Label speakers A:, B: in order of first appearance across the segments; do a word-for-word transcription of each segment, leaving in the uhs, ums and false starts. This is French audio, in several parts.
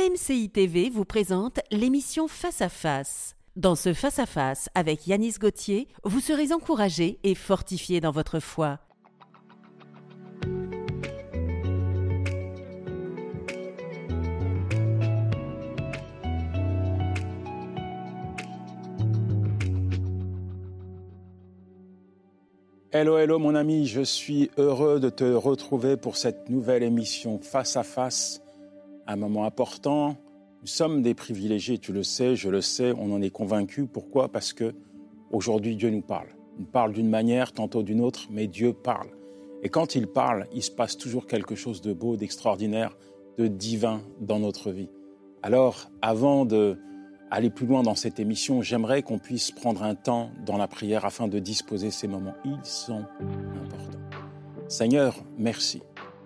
A: M C I T V vous présente l'émission Face à Face. Dans ce Face à Face avec Yanis Gauthier, vous serez encouragé et fortifié dans votre foi.
B: Hello, hello mon ami, je suis heureux de te retrouver pour cette nouvelle émission Face à Face, un moment important. Nous sommes des privilégiés, tu le sais, je le sais, on en est convaincus. Pourquoi ? Parce que aujourd'hui Dieu nous parle. Il nous parle d'une manière, tantôt d'une autre, mais Dieu parle. Et quand il parle, il se passe toujours quelque chose de beau, d'extraordinaire, de divin dans notre vie. Alors, avant de aller plus loin dans cette émission, j'aimerais qu'on puisse prendre un temps dans la prière afin de disposer ces moments. Ils sont importants. Seigneur, merci.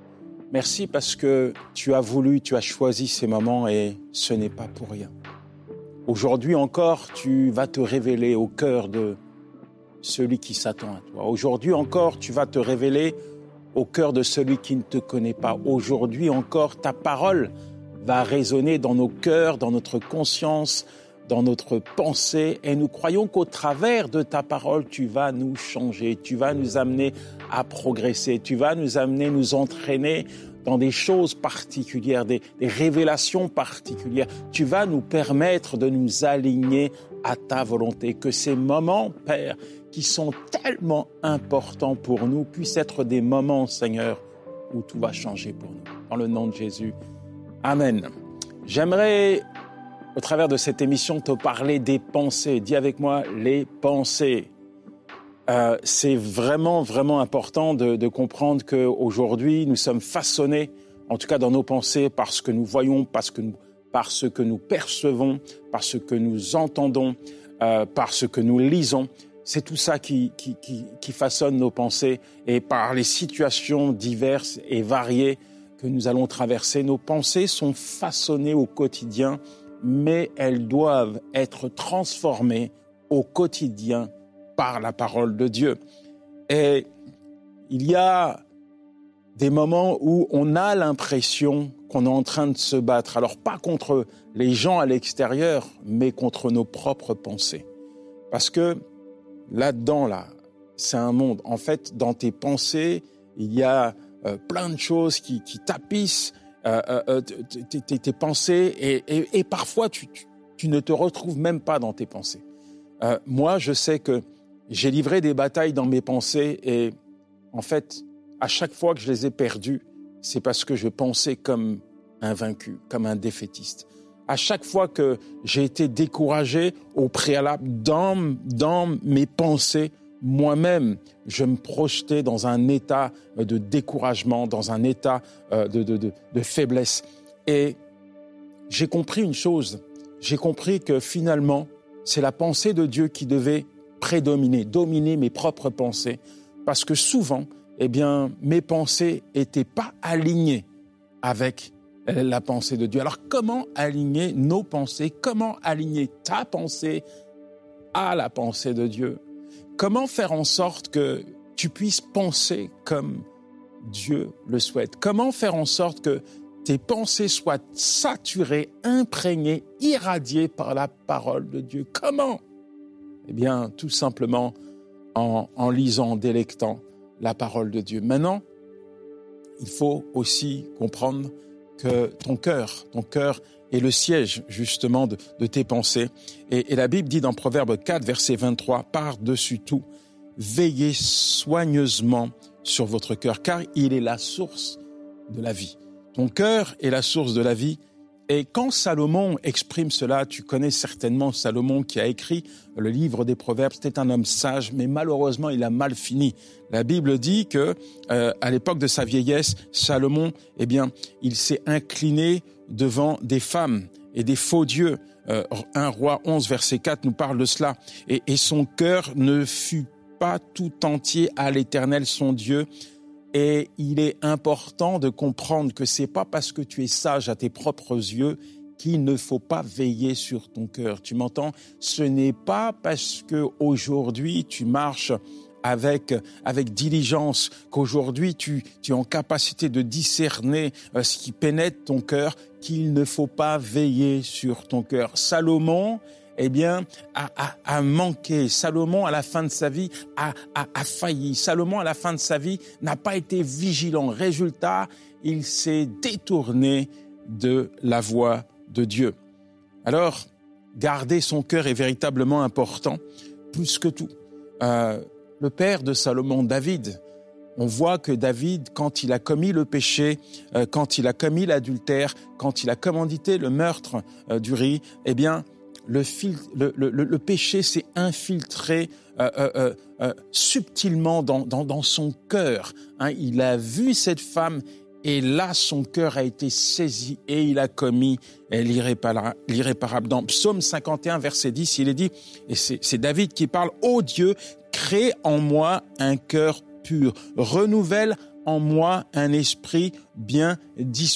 B: Merci parce que tu as voulu, tu as choisi ces moments et ce n'est pas pour rien. Aujourd'hui encore, tu vas te révéler au cœur de celui qui s'attend à toi. Aujourd'hui encore, tu vas te révéler au cœur de celui qui ne te connaît pas. Aujourd'hui encore, ta parole va résonner dans nos cœurs, dans notre conscience, dans notre pensée. Et nous croyons qu'au travers de ta parole, tu vas nous changer, tu vas nous amener à progresser, tu vas nous amener, nous entraîner dans des choses particulières, des, des révélations particulières. Tu vas nous permettre de nous aligner à ta volonté. Que ces moments, Père, qui sont tellement importants pour nous, puissent être des moments, Seigneur, où tout va changer pour nous. Dans le nom de Jésus. Amen. J'aimerais, au travers de cette émission, te parler des pensées. Dis avec moi, les pensées. Euh, c'est vraiment, vraiment important de, de comprendre qu'aujourd'hui, nous sommes façonnés, en tout cas dans nos pensées, par ce que nous voyons, par ce que nous, par ce que nous percevons, par ce que nous entendons, euh, par ce que nous lisons. C'est tout ça qui, qui, qui, qui façonne nos pensées, et par les situations diverses et variées que nous allons traverser. Nos pensées sont façonnées au quotidien, mais elles doivent être transformées au quotidien par la parole de Dieu. Et il y a des moments où on a l'impression qu'on est en train de se battre. Alors pas contre les gens à l'extérieur, mais contre nos propres pensées. Parce que là-dedans, là, c'est un monde. En fait, dans tes pensées, il y a Euh, plein de choses qui, qui tapissent euh, euh, tes, tes, tes pensées et, et, et parfois tu, tu, tu ne te retrouves même pas dans tes pensées. Euh, moi, je sais que j'ai livré des batailles dans mes pensées et en fait, à chaque fois que je les ai perdues, c'est parce que je pensais comme un vaincu, comme un défaitiste. À chaque fois que j'ai été découragé au préalable dans, dans mes pensées, moi-même, je me projetais dans un état de découragement, dans un état de, de, de, de faiblesse. Et j'ai compris une chose, j'ai compris que finalement, c'est la pensée de Dieu qui devait prédominer, dominer mes propres pensées, parce que souvent, eh bien, mes pensées n'étaient pas alignées avec la pensée de Dieu. Alors, comment aligner nos pensées? Comment aligner ta pensée à la pensée de Dieu? Comment faire en sorte que tu puisses penser comme Dieu le souhaite? Comment faire en sorte que tes pensées soient saturées, imprégnées, irradiées par la parole de Dieu? Comment? Eh bien, tout simplement en, en lisant, en délectant la parole de Dieu. Maintenant, il faut aussi comprendre que ton cœur, ton cœur est le siège justement de, de tes pensées. Et, et la Bible dit dans Proverbe quatre, verset vingt-trois, « Par-dessus tout, veillez soigneusement sur votre cœur, car il est la source de la vie. » Ton cœur est la source de la vie. Et quand Salomon exprime cela, tu connais certainement Salomon qui a écrit le livre des Proverbes. C'était un homme sage, mais malheureusement, il a mal fini. La Bible dit que, euh, à l'époque de sa vieillesse, Salomon, eh bien, il s'est incliné devant des femmes et des faux dieux. Euh, un roi onze, verset quatre, nous parle de cela. Et, et son cœur ne fut pas tout entier à l'Éternel, son Dieu. Et il est important de comprendre que c'est pas parce que tu es sage à tes propres yeux qu'il ne faut pas veiller sur ton cœur. Tu m'entends? Ce n'est pas parce que aujourd'hui tu marches avec, avec diligence, qu'aujourd'hui tu, tu es en capacité de discerner euh, ce qui pénètre ton cœur, qu'il ne faut pas veiller sur ton cœur. Salomon, eh bien, a, a, a manqué. Salomon, à la fin de sa vie, a, a, a failli. Salomon, à la fin de sa vie, n'a pas été vigilant. Résultat, il s'est détourné de la voie de Dieu. Alors, garder son cœur est véritablement important, plus que tout. Euh, le père de Salomon, David, on voit que David, quand il a commis le péché, euh, quand il a commis l'adultère, quand il a commandité le meurtre euh, d'Uri, eh bien, le, fil, le, le, le péché s'est infiltré euh, euh, euh, subtilement dans, dans, dans son cœur. Hein, il a vu cette femme et là, son cœur a été saisi et il a commis l'irréparable. l'irréparable. Dans Psaume cinquante et un, verset dix, il est dit, et c'est, c'est David qui parle, « Ô Dieu, crée en moi un cœur pur, renouvelle en moi un esprit bien disposé. »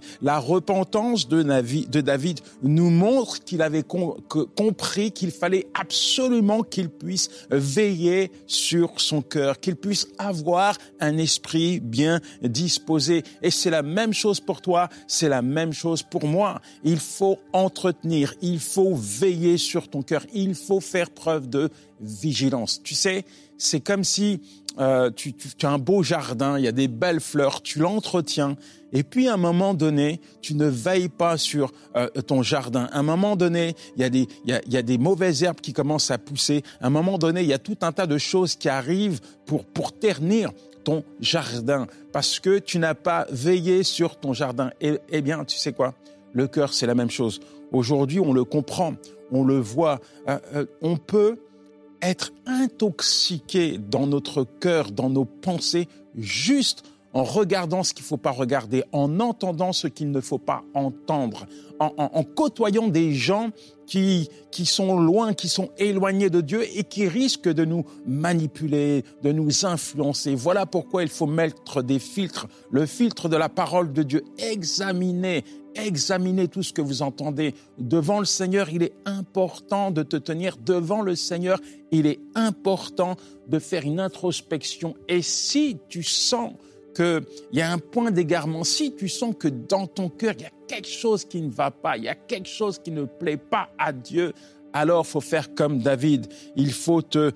B: La repentance de David nous montre qu'il avait compris qu'il fallait absolument qu'il puisse veiller sur son cœur, qu'il puisse avoir un esprit bien disposé. Et c'est la même chose pour toi, c'est la même chose pour moi. Il faut entretenir, il faut veiller sur ton cœur, il faut faire preuve de vigilance. Tu sais, c'est comme si euh, tu, tu, tu as un beau jardin, il y a des belles fleurs, tu l'entretiens, et puis à un moment donné, tu ne veilles pas sur euh, ton jardin. À un moment donné, il y a des, il y a, il y a des mauvaises herbes qui commencent à pousser. À un moment donné, il y a tout un tas de choses qui arrivent pour, pour ternir ton jardin, parce que tu n'as pas veillé sur ton jardin. Et, eh bien, tu sais quoi ? Le cœur, c'est la même chose. Aujourd'hui, on le comprend, on le voit, euh, euh, on peut être intoxiqué dans notre cœur, dans nos pensées, juste en regardant ce qu'il ne faut pas regarder, en entendant ce qu'il ne faut pas entendre, en, en, en côtoyant des gens qui, qui sont loin, qui sont éloignés de Dieu et qui risquent de nous manipuler, de nous influencer. Voilà pourquoi il faut mettre des filtres, le filtre de la parole de Dieu, examiner, examinez tout ce que vous entendez. Devant le Seigneur, il est important de te tenir devant le Seigneur. Il est important de faire une introspection. Et si tu sens qu'il y a un point d'égarement, si tu sens que dans ton cœur, il y a quelque chose qui ne va pas, il y a quelque chose qui ne plaît pas à Dieu, alors il faut faire comme David. Il faut te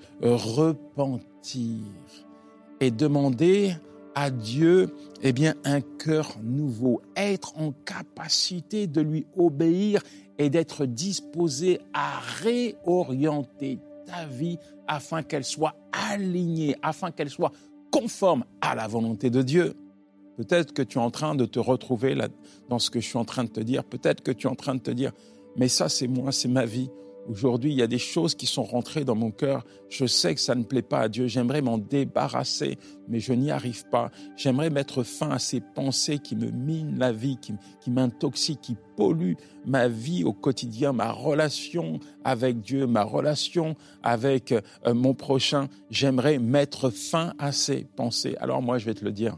B: repentir et demander à Dieu, eh bien, un cœur nouveau, être en capacité de lui obéir et d'être disposé à réorienter ta vie afin qu'elle soit alignée, afin qu'elle soit conforme à la volonté de Dieu. Peut-être que tu es en train de te retrouver là, dans ce que je suis en train de te dire. Peut-être que tu es en train de te dire, mais ça c'est moi, c'est ma vie. Aujourd'hui, il y a des choses qui sont rentrées dans mon cœur. Je sais que ça ne plaît pas à Dieu. J'aimerais m'en débarrasser, mais je n'y arrive pas. J'aimerais mettre fin à ces pensées qui me minent la vie, qui, qui m'intoxient, qui polluent ma vie au quotidien, ma relation avec Dieu, ma relation avec euh, mon prochain. J'aimerais mettre fin à ces pensées. Alors moi, je vais te le dire.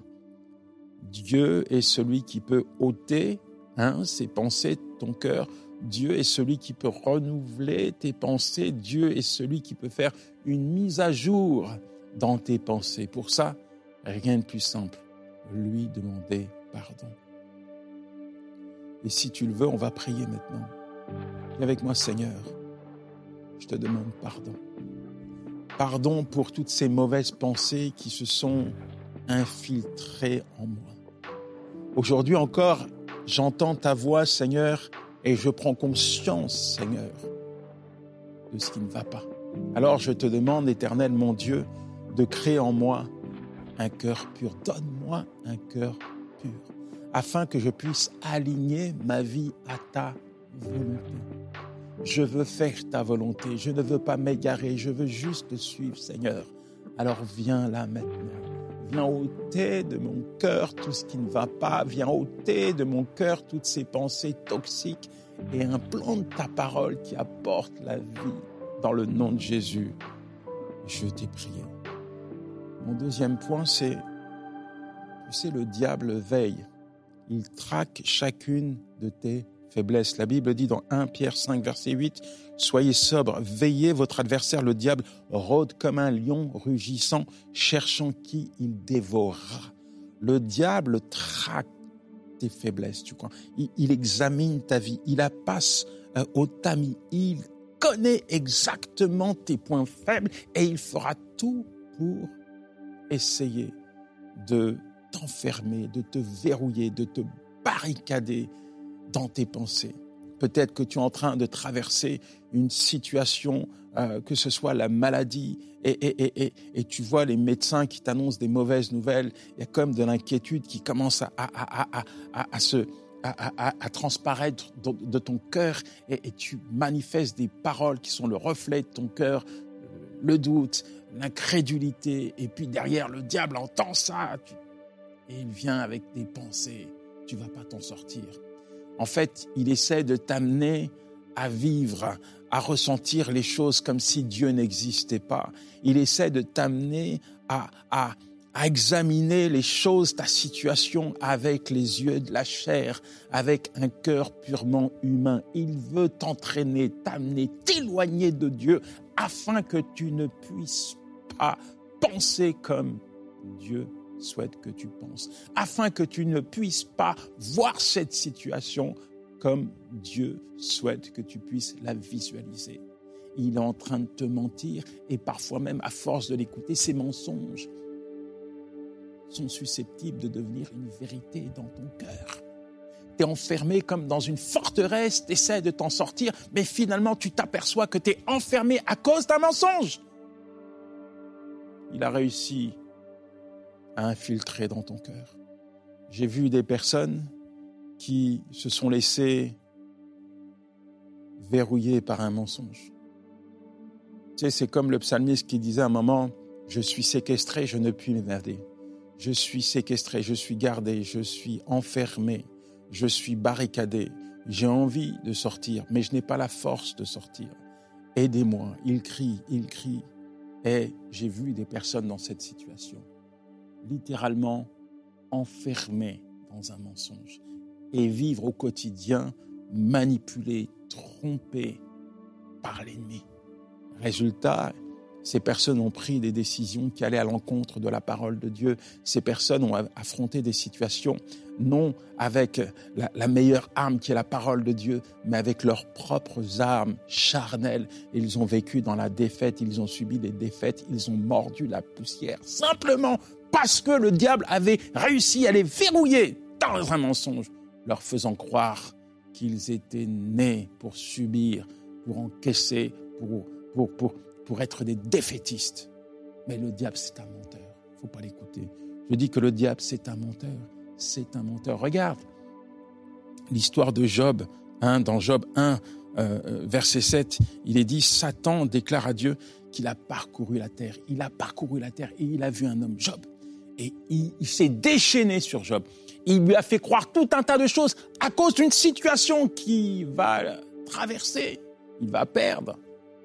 B: Dieu est celui qui peut ôter hein, ces pensées de ton cœur. Dieu est celui qui peut renouveler tes pensées. Dieu est celui qui peut faire une mise à jour dans tes pensées. Pour ça, rien de plus simple, lui demander pardon. Et si tu le veux, on va prier maintenant. Et avec moi, Seigneur, je te demande pardon. Pardon pour toutes ces mauvaises pensées qui se sont infiltrées en moi. Aujourd'hui encore, j'entends ta voix, Seigneur, et je prends conscience, Seigneur, de ce qui ne va pas. Alors je te demande, Éternel, mon Dieu, de créer en moi un cœur pur. Donne-moi un cœur pur, afin que je puisse aligner ma vie à ta volonté. Je veux faire ta volonté, je ne veux pas m'égarer, je veux juste te suivre, Seigneur. Alors viens là maintenant. Viens ôter de mon cœur tout ce qui ne va pas. Viens ôter de mon cœur toutes ces pensées toxiques et implante ta parole qui apporte la vie. Dans le nom de Jésus, je t'ai prié. Mon deuxième point, c'est, tu sais, le diable veille. Il traque chacune de tes faiblesses. La Bible dit dans premier Pierre cinq, verset huit, « Soyez sobres, veillez, votre adversaire, le diable, rôde comme un lion rugissant, cherchant qui il dévorera. » Le diable traque tes faiblesses, tu crois. Il, il examine ta vie, il la passe euh, au tamis, il connaît exactement tes points faibles et il fera tout pour essayer de t'enfermer, de te verrouiller, de te barricader dans tes pensées. Peut-être que tu es en train de traverser une situation, euh, que ce soit la maladie, et, et, et, et, et tu vois les médecins qui t'annoncent des mauvaises nouvelles. Il y a comme de l'inquiétude qui commence à, à, à, à, à, à, se, à, à, à transparaître de, de ton cœur et, et tu manifestes des paroles qui sont le reflet de ton cœur, le doute, l'incrédulité. Et puis derrière, le diable entend ça tu, et il vient avec des pensées. Tu ne vas pas t'en sortir. En fait, il essaie de t'amener à vivre, à ressentir les choses comme si Dieu n'existait pas. Il essaie de t'amener à, à, à examiner les choses, ta situation avec les yeux de la chair, avec un cœur purement humain. Il veut t'entraîner, t'amener, t'éloigner de Dieu afin que tu ne puisses pas penser comme Dieu souhaite que tu penses, afin que tu ne puisses pas voir cette situation comme Dieu souhaite que tu puisses la visualiser. Il est en train de te mentir et parfois même, à force de l'écouter, ces mensonges sont susceptibles de devenir une vérité dans ton cœur. Tu es enfermé comme dans une forteresse, tu essaies de t'en sortir, mais finalement tu t'aperçois que tu es enfermé à cause d'un mensonge. Il a réussi à infiltrer dans ton cœur. J'ai vu des personnes qui se sont laissées verrouiller par un mensonge. Tu sais, c'est comme le psalmiste qui disait à un moment, « Je suis séquestré, je ne puis m'évader. Je suis séquestré, je suis gardé, je suis enfermé, je suis barricadé. J'ai envie de sortir, mais je n'ai pas la force de sortir. Aidez-moi. » Il crie, il crie. Et j'ai vu des personnes dans cette situation, littéralement enfermées dans un mensonge et vivre au quotidien manipulées, trompées par l'ennemi. Résultat, ces personnes ont pris des décisions qui allaient à l'encontre de la parole de Dieu. Ces personnes ont affronté des situations non avec la, la meilleure arme qui est la parole de Dieu, mais avec leurs propres armes charnelles. Ils ont vécu dans la défaite, ils ont subi des défaites, ils ont mordu la poussière, simplement parce que le diable avait réussi à les verrouiller dans un mensonge, leur faisant croire qu'ils étaient nés pour subir, pour encaisser, pour, pour, pour, pour être des défaitistes. Mais le diable, c'est un menteur. Il ne faut pas l'écouter. Je dis que le diable, c'est un menteur. C'est un menteur. Regarde l'histoire de Job. Hein, dans Job un, euh, verset sept, il est dit « Satan déclare à Dieu qu'il a parcouru la terre. Il a parcouru la terre et il a vu un homme, Job. Et il, il s'est déchaîné sur Job. Il lui a fait croire tout un tas de choses à cause d'une situation qu'il va traverser. Il va perdre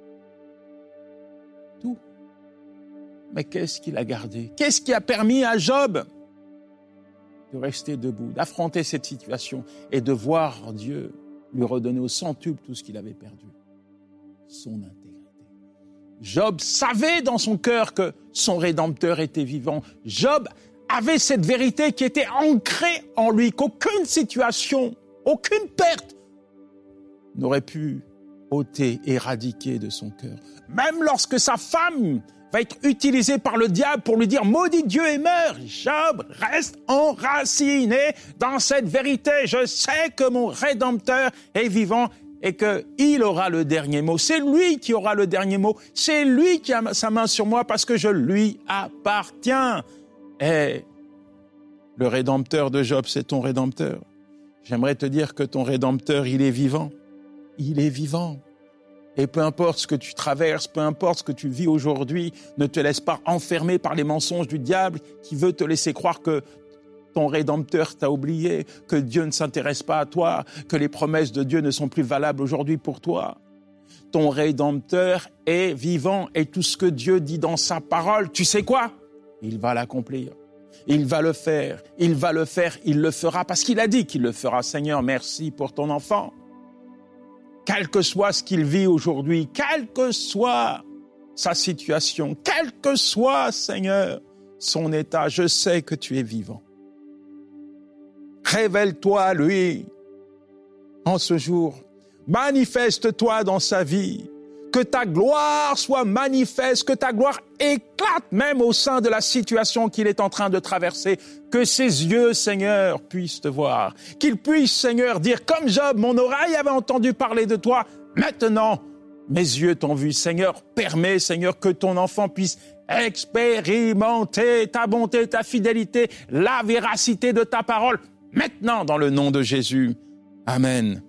B: tout. Mais qu'est-ce qu'il a gardé? Qu'est-ce qui a permis à Job de rester debout, d'affronter cette situation et de voir Dieu lui redonner au centuple tout ce qu'il avait perdu? Son intégrité. Job savait dans son cœur que son Rédempteur était vivant. Job avait cette vérité qui était ancrée en lui, qu'aucune situation, aucune perte n'aurait pu ôter, éradiquer de son cœur. Même lorsque sa femme va être utilisée par le diable pour lui dire « Maudit Dieu et meurt », Job reste enraciné dans cette vérité. Je sais que mon Rédempteur est vivant et qu'il aura le dernier mot. C'est lui qui aura le dernier mot. C'est lui qui a sa main sur moi parce que je lui appartiens. Et le Rédempteur de Job, c'est ton Rédempteur. J'aimerais te dire que ton Rédempteur, il est vivant. Il est vivant. Et peu importe ce que tu traverses, peu importe ce que tu vis aujourd'hui, ne te laisse pas enfermer par les mensonges du diable qui veut te laisser croire que ton Rédempteur t'a oublié, que Dieu ne s'intéresse pas à toi, que les promesses de Dieu ne sont plus valables aujourd'hui pour toi. Ton Rédempteur est vivant et tout ce que Dieu dit dans sa parole, tu sais quoi? Il va l'accomplir. Il va le faire, il va le faire, il le fera, parce qu'il a dit qu'il le fera. Seigneur, merci pour ton enfant. Quel que soit ce qu'il vit aujourd'hui, quelle que soit sa situation, quel que soit, Seigneur, son état, je sais que tu es vivant. Révèle-toi à lui en ce jour. Manifeste-toi dans sa vie. Que ta gloire soit manifeste, que ta gloire éclate même au sein de la situation qu'il est en train de traverser. Que ses yeux, Seigneur, puissent te voir. Qu'il puisse, Seigneur, dire comme Job, mon oreille avait entendu parler de toi. Maintenant, mes yeux t'ont vu. Seigneur, permets, Seigneur, que ton enfant puisse expérimenter ta bonté, ta fidélité, la véracité de ta parole. Maintenant, dans le nom de Jésus. Amen.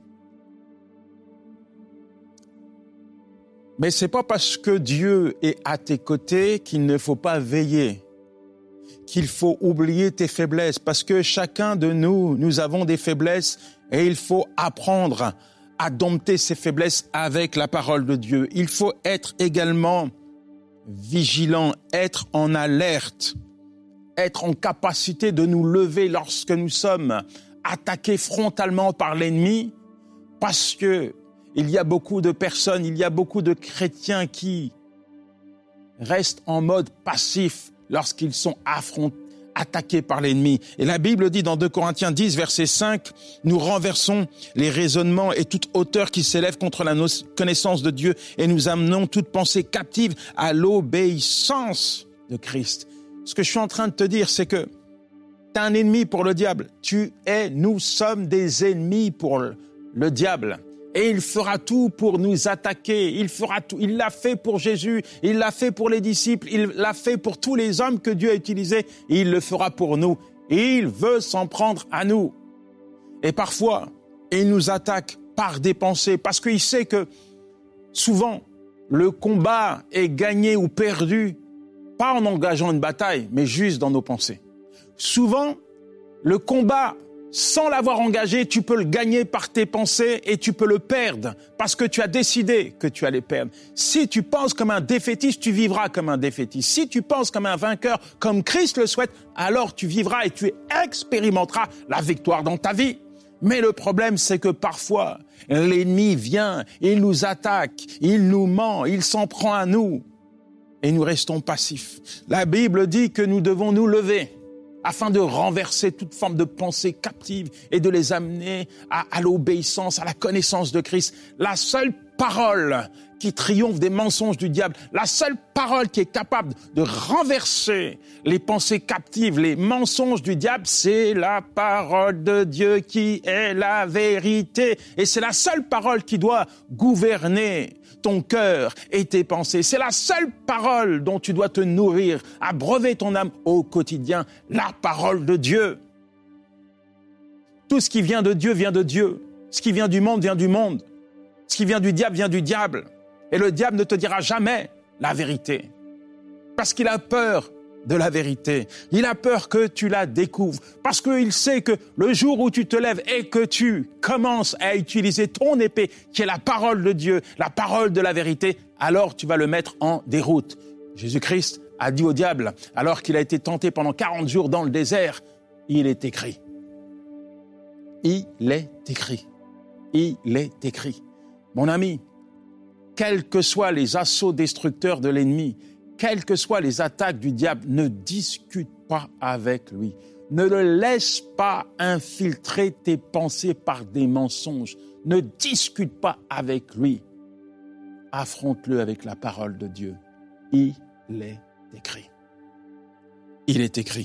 B: Mais c'est pas parce que Dieu est à tes côtés qu'il ne faut pas veiller, qu'il faut oublier tes faiblesses, parce que chacun de nous, nous avons des faiblesses et il faut apprendre à dompter ces faiblesses avec la parole de Dieu. Il faut être également vigilant, être en alerte, être en capacité de nous lever lorsque nous sommes attaqués frontalement par l'ennemi, parce que il y a beaucoup de personnes, il y a beaucoup de chrétiens qui restent en mode passif lorsqu'ils sont affrontés, attaqués par l'ennemi. Et la Bible dit dans deux Corinthiens dix, verset cinq, « Nous renversons les raisonnements et toute hauteur qui s'élève contre la connaissance de Dieu et nous amenons toute pensée captive à l'obéissance de Christ. » Ce que je suis en train de te dire, c'est que tu as un ennemi pour le diable. Tu es, nous sommes des ennemis pour le, le diable. Et il fera tout pour nous attaquer. Il fera tout. Il l'a fait pour Jésus. Il l'a fait pour les disciples. Il l'a fait pour tous les hommes que Dieu a utilisés. Et il le fera pour nous. Et il veut s'en prendre à nous. Et parfois, il nous attaque par des pensées. Parce qu'il sait que souvent, le combat est gagné ou perdu, pas en engageant une bataille, mais juste dans nos pensées. Souvent, le combat, sans l'avoir engagé, tu peux le gagner par tes pensées et tu peux le perdre parce que tu as décidé que tu allais perdre. Si tu penses comme un défaitiste, tu vivras comme un défaitiste. Si tu penses comme un vainqueur, comme Christ le souhaite, alors tu vivras et tu expérimenteras la victoire dans ta vie. Mais le problème, c'est que parfois, l'ennemi vient, il nous attaque, il nous ment, il s'en prend à nous et nous restons passifs. La Bible dit que nous devons nous lever afin de renverser toute forme de pensée captive et de les amener à, à l'obéissance, à la connaissance de Christ. La seule parole qui triomphe des mensonges du diable, la seule parole qui est capable de renverser les pensées captives, les mensonges du diable, c'est la parole de Dieu qui est la vérité. Et c'est la seule parole qui doit gouverner ton cœur et tes pensées. C'est la seule parole dont tu dois te nourrir, abreuver ton âme au quotidien, la parole de Dieu. Tout ce qui vient de Dieu vient de Dieu. Ce qui vient du monde vient du monde. Ce qui vient du diable vient du diable. Et le diable ne te dira jamais la vérité. Parce qu'il a peur de la vérité. Il a peur que tu la découvres. Parce qu'il sait que le jour où tu te lèves et que tu commences à utiliser ton épée, qui est la parole de Dieu, la parole de la vérité, alors tu vas le mettre en déroute. Jésus-Christ a dit au diable, alors qu'il a été tenté pendant quarante jours dans le désert, il est écrit. Il est écrit. Il est écrit. Mon ami, quels que soient les assauts destructeurs de l'ennemi, quelles que soient les attaques du diable, ne discute pas avec lui. Ne le laisse pas infiltrer tes pensées par des mensonges. Ne discute pas avec lui. Affronte-le avec la parole de Dieu. Il est écrit. Il est écrit.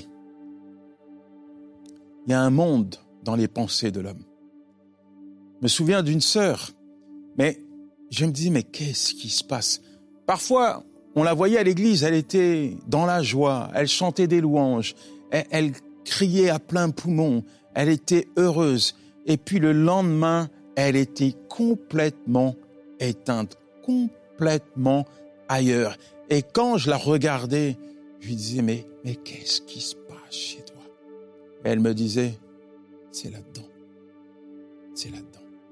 B: Il y a un monde dans les pensées de l'homme. Je me souviens d'une sœur, mais je me dis, mais qu'est-ce qui se passe? Parfois, on la voyait à l'église, elle était dans la joie, elle chantait des louanges, elle, elle criait à plein poumon, elle était heureuse. Et puis le lendemain, elle était complètement éteinte, complètement ailleurs. Et quand je la regardais, je lui disais, mais, mais qu'est-ce qui se passe chez toi? Et elle me disait, c'est là-dedans, c'est là-dedans.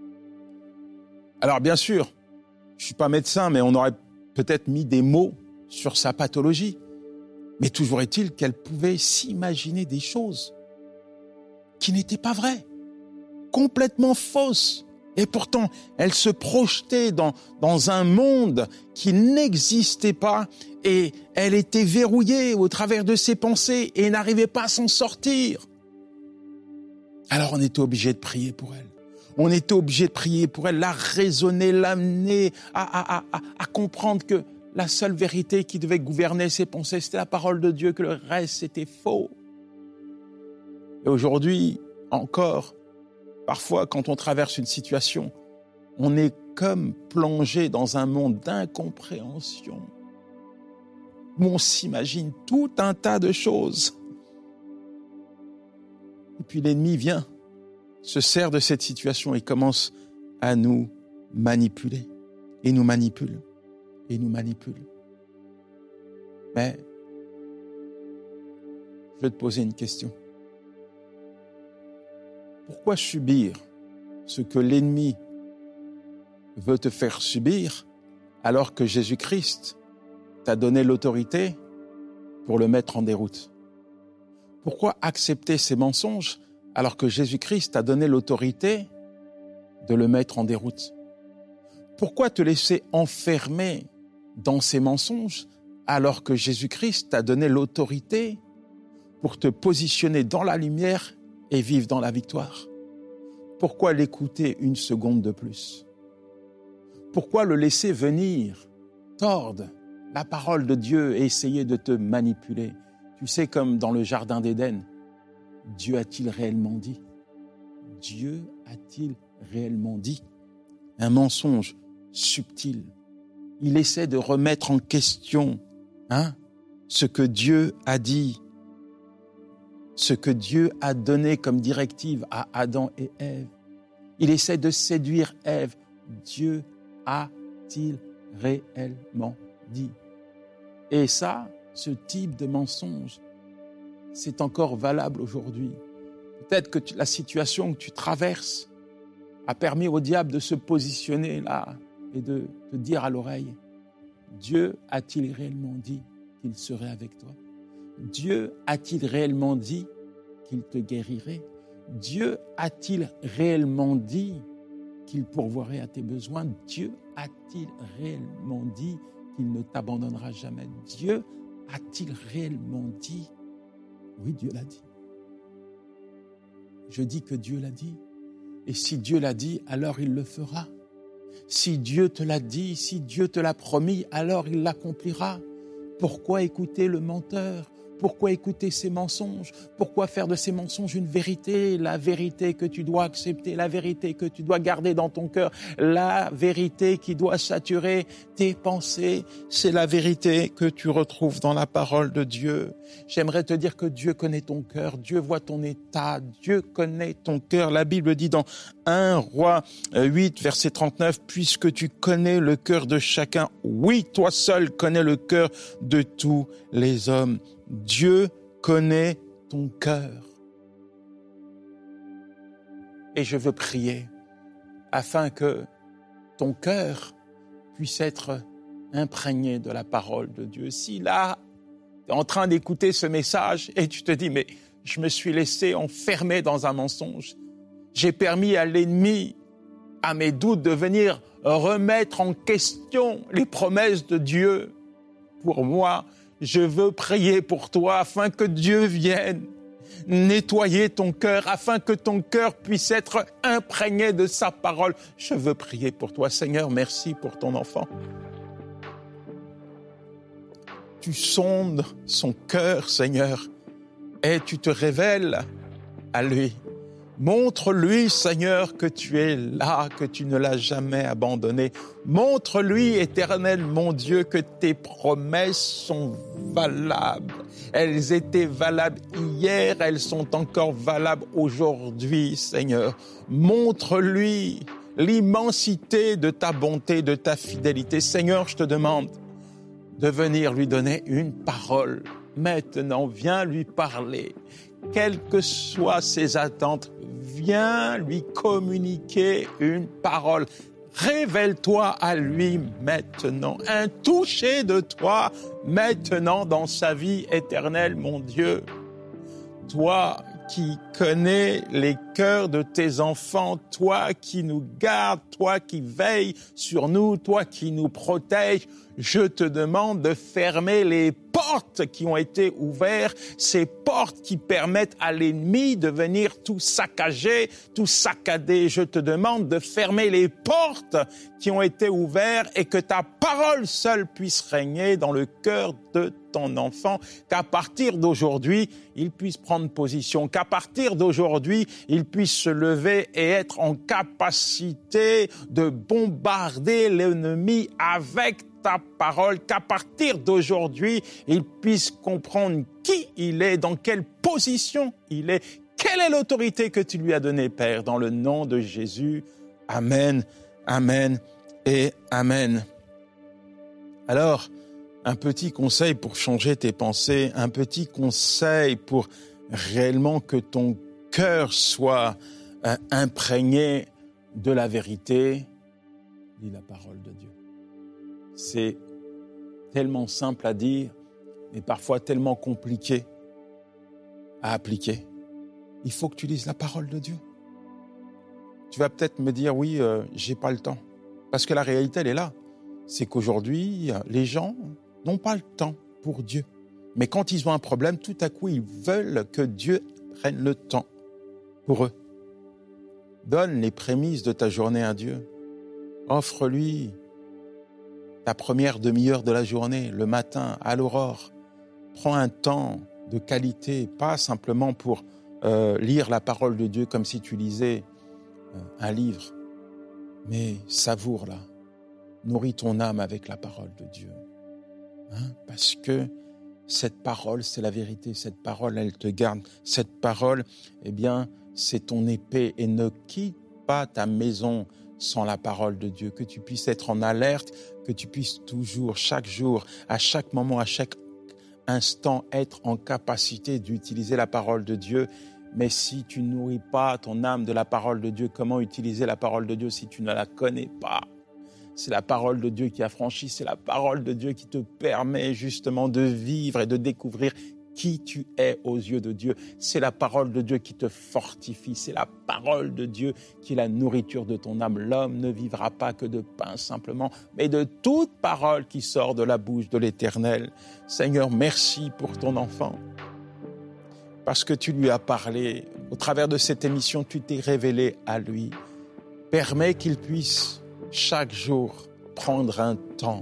B: Alors bien sûr, je suis pas médecin, mais on aurait peut-être mis des mots sur sa pathologie. Mais toujours est-il qu'elle pouvait s'imaginer des choses qui n'étaient pas vraies, complètement fausses. Et pourtant, elle se projetait dans, dans un monde qui n'existait pas et elle était verrouillée au travers de ses pensées et n'arrivait pas à s'en sortir. Alors on était obligé de prier pour elle. On était obligé de prier pour elle, la raisonner, l'amener à, à, à, à comprendre que la seule vérité qui devait gouverner ses pensées, c'était la parole de Dieu, que le reste, c'était faux. Et aujourd'hui, encore, parfois, quand on traverse une situation, on est comme plongé dans un monde d'incompréhension, où on s'imagine tout un tas de choses. Et puis l'ennemi vient, se sert de cette situation et commence à nous manipuler. Et nous manipule. Et nous manipule. Mais, je vais te poser une question. Pourquoi subir ce que l'ennemi veut te faire subir alors que Jésus-Christ t'a donné l'autorité pour le mettre en déroute? Pourquoi accepter ces mensonges alors que Jésus-Christ t'a donné l'autorité de le mettre en déroute? Pourquoi te laisser enfermer dans ces mensonges alors que Jésus-Christ t'a donné l'autorité pour te positionner dans la lumière et vivre dans la victoire? Pourquoi l'écouter une seconde de plus? Pourquoi le laisser venir tordre la parole de Dieu et essayer de te manipuler? Tu sais, comme dans le jardin d'Éden, Dieu a-t-il réellement dit? Dieu a-t-il réellement dit? Un mensonge subtil. Il essaie de remettre en question hein, ce que Dieu a dit, ce que Dieu a donné comme directive à Adam et Ève. Il essaie de séduire Ève. Dieu a-t-il réellement dit? Et ça, ce type de mensonge, c'est encore valable aujourd'hui. Peut-être que tu, la situation que tu traverses a permis au diable de se positionner là et de te dire à l'oreille, Dieu a-t-il réellement dit qu'il serait avec toi? Dieu a-t-il réellement dit qu'il te guérirait? Dieu a-t-il réellement dit qu'il pourvoirait à tes besoins? Dieu a-t-il réellement dit qu'il ne t'abandonnera jamais? Dieu a-t-il réellement dit? Oui, Dieu l'a dit. Je dis que Dieu l'a dit. Et si Dieu l'a dit, alors il le fera. Si Dieu te l'a dit, si Dieu te l'a promis, alors il l'accomplira. Pourquoi écouter le menteur? Pourquoi écouter ces mensonges? Pourquoi faire de ces mensonges une vérité? La vérité que tu dois accepter, la vérité que tu dois garder dans ton cœur, la vérité qui doit saturer tes pensées, c'est la vérité que tu retrouves dans la parole de Dieu. J'aimerais te dire que Dieu connaît ton cœur, Dieu voit ton état, Dieu connaît ton cœur. La Bible dit dans un Roi huit, verset trente-neuf, « Puisque tu connais le cœur de chacun, oui, toi seul connais le cœur de tous les hommes. » Dieu connaît ton cœur. Et je veux prier afin que ton cœur puisse être imprégné de la parole de Dieu. Si là, tu es en train d'écouter ce message et tu te dis, mais je me suis laissé enfermer dans un mensonge. J'ai permis à l'ennemi, à mes doutes, de venir remettre en question les promesses de Dieu pour moi. Je veux prier pour toi afin que Dieu vienne nettoyer ton cœur, afin que ton cœur puisse être imprégné de sa parole. Je veux prier pour toi. Seigneur, merci pour ton enfant. Tu sondes son cœur, Seigneur, et tu te révèles à lui. Montre-lui, Seigneur, que tu es là, que tu ne l'as jamais abandonné. Montre-lui, Éternel, mon Dieu, que tes promesses sont valables. Elles étaient valables hier, elles sont encore valables aujourd'hui, Seigneur. Montre-lui l'immensité de ta bonté, de ta fidélité. Seigneur, je te demande de venir lui donner une parole. Maintenant, viens lui parler. Quelles que soient ses attentes, viens lui communiquer une parole. Révèle-toi à lui maintenant, un toucher de toi maintenant dans sa vie éternelle, mon Dieu. Toi qui connais les cœurs de tes enfants, toi qui nous gardes, toi qui veilles sur nous, toi qui nous protèges, je te demande de fermer les portes qui ont été ouvertes, ces portes qui permettent à l'ennemi de venir tout saccager, tout saccader. Je te demande de fermer les portes qui ont été ouvertes et que ta parole seule puisse régner dans le cœur de ton enfant, qu'à partir d'aujourd'hui, il puisse prendre position, qu'à partir d'aujourd'hui, il puisse se lever et être en capacité de bombarder l'ennemi avec ta parole, qu'à partir d'aujourd'hui, il puisse comprendre qui il est, dans quelle position il est, quelle est l'autorité que tu lui as donnée, Père, dans le nom de Jésus. Amen, amen et amen. Alors, un petit conseil pour changer tes pensées, un petit conseil pour réellement que ton cœur soit euh, imprégné de la vérité, lis la parole de Dieu. C'est tellement simple à dire, mais parfois tellement compliqué à appliquer. Il faut que tu lises la parole de Dieu. Tu vas peut-être me dire, oui, euh, j'ai pas le temps. Parce que la réalité, elle est là. C'est qu'aujourd'hui, les gens n'ont pas le temps pour Dieu. Mais quand ils ont un problème, tout à coup, ils veulent que Dieu prenne le temps pour eux. Donne les prémices de ta journée à Dieu. Offre-lui ta première demi-heure de la journée, le matin, à l'aurore. Prends un temps de qualité, pas simplement pour euh, lire la parole de Dieu comme si tu lisais euh, un livre, mais savoure-la. Nourris ton âme avec la parole de Dieu. Hein? Parce que cette parole, c'est la vérité. Cette parole, elle te garde. Cette parole, eh bien, c'est ton épée. Et ne quitte pas ta maison sans la parole de Dieu. Que tu puisses être en alerte, que tu puisses toujours, chaque jour, à chaque moment, à chaque instant, être en capacité d'utiliser la parole de Dieu. Mais si tu ne nourris pas ton âme de la parole de Dieu, comment utiliser la parole de Dieu si tu ne la connais pas? C'est la parole de Dieu qui affranchit, c'est la parole de Dieu qui te permet justement de vivre et de découvrir qui tu es aux yeux de Dieu. C'est la parole de Dieu qui te fortifie, c'est la parole de Dieu qui est la nourriture de ton âme. L'homme ne vivra pas que de pain simplement, mais de toute parole qui sort de la bouche de l'Éternel. Seigneur, merci pour ton enfant, parce que tu lui as parlé. Au travers de cette émission, tu t'es révélé à lui. Permets qu'il puisse chaque jour prendre un temps,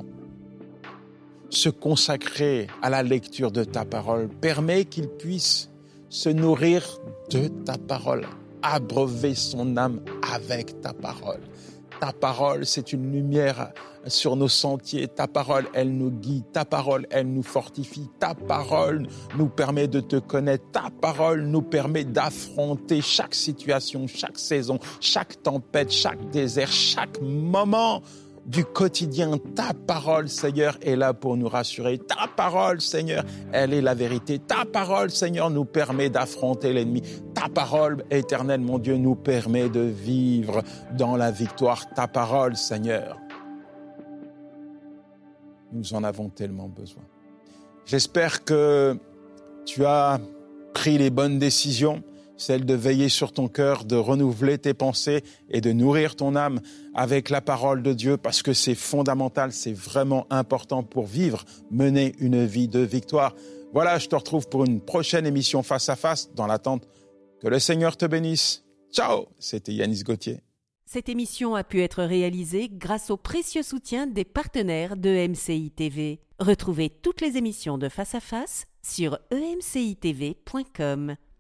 B: se consacrer à la lecture de ta parole. Permets qu'il puisse se nourrir de ta parole, abreuver son âme avec ta parole. Ta parole, c'est une lumière sur nos sentiers. Ta parole, elle nous guide. Ta parole, elle nous fortifie. Ta parole nous permet de te connaître. Ta parole nous permet d'affronter chaque situation, chaque saison, chaque tempête, chaque désert, chaque moment du quotidien. Ta parole, Seigneur, est là pour nous rassurer. Ta parole, Seigneur, elle est la vérité. Ta parole, Seigneur, nous permet d'affronter l'ennemi. Ta parole, éternelle, mon Dieu, nous permet de vivre dans la victoire. Ta parole, Seigneur, nous en avons tellement besoin. J'espère que tu as pris les bonnes décisions, celle de veiller sur ton cœur, de renouveler tes pensées et de nourrir ton âme avec la parole de Dieu, parce que c'est fondamental, c'est vraiment important pour vivre, mener une vie de victoire. Voilà, je te retrouve pour une prochaine émission Face à Face, dans l'attente que le Seigneur te bénisse. Ciao, c'était Yanis Gauthier.
A: Cette émission a pu être réalisée grâce au précieux soutien des partenaires de E M C I T V. Retrouvez toutes les émissions de Face à Face sur e m c i t v point com.